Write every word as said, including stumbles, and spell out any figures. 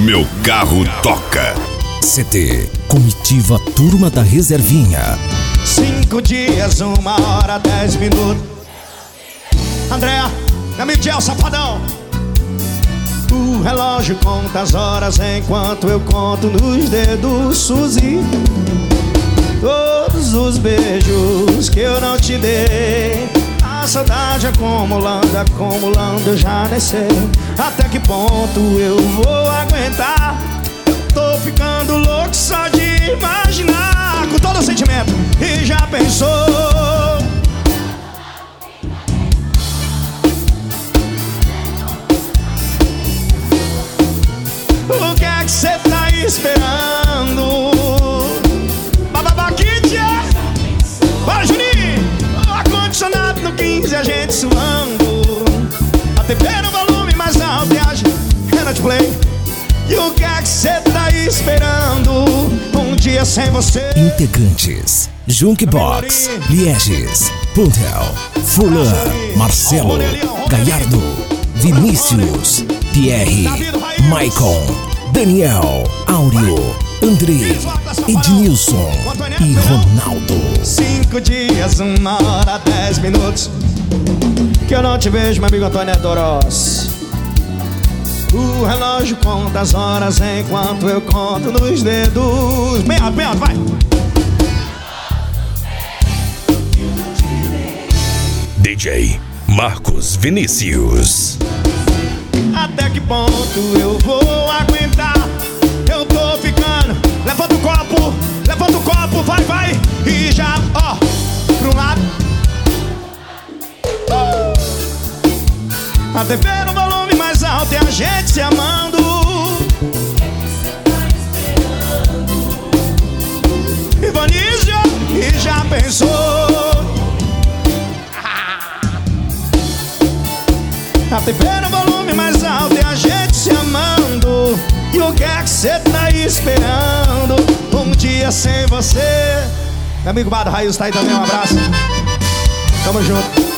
Meu carro toca. C T Comitiva Turma da Reservinha. Cinco dias, uma hora, dez minutos. Andréa, meu amigo Gel, Safadão. O relógio conta as horas enquanto eu conto nos dedos, Suzy. Todos os beijos que eu não te dei, a saudade acumulando, acumulando, eu já nem sei até que ponto eu vou aguentar. Eu tô ficando louco só de imaginar, com todo o sentimento. E já pensou? O que é que cê tá esperando? Bababaquitia! Bora, Juninho! O ar-condicionado no quinze, a gente suando. A T V no volume mais alto e a gente play. E o que é que cê tá esperando? Um dia sem você. Integrantes: Junkbox, Lieges, Puntel, Furlan, Marcelo, Gallardo, Vinícius, Pierre, Maicon, Daniel, Áureo, Andrei, Ednilson e Ronaldo. Cinco dias, uma hora, dez minutos que eu não te vejo, meu amigo Antônio Doros. O relógio conta as horas enquanto eu conto nos dedos. Bem alto, bem alto, vai! D J Marcos Vinícius. Até que ponto eu vou aguentar? Eu tô ficando. Levanta o copo, levanta o copo, vai, vai. E já, ó, pro lado. uh! A T V no volume mais alto e a gente se amando. Ivanísio, e já pensou? A T V no volume mais alto e a gente se amando. E o que é que cê tá esperando? Um dia sem você. Meu amigo Bado Raiz tá aí também, um abraço. Tamo junto.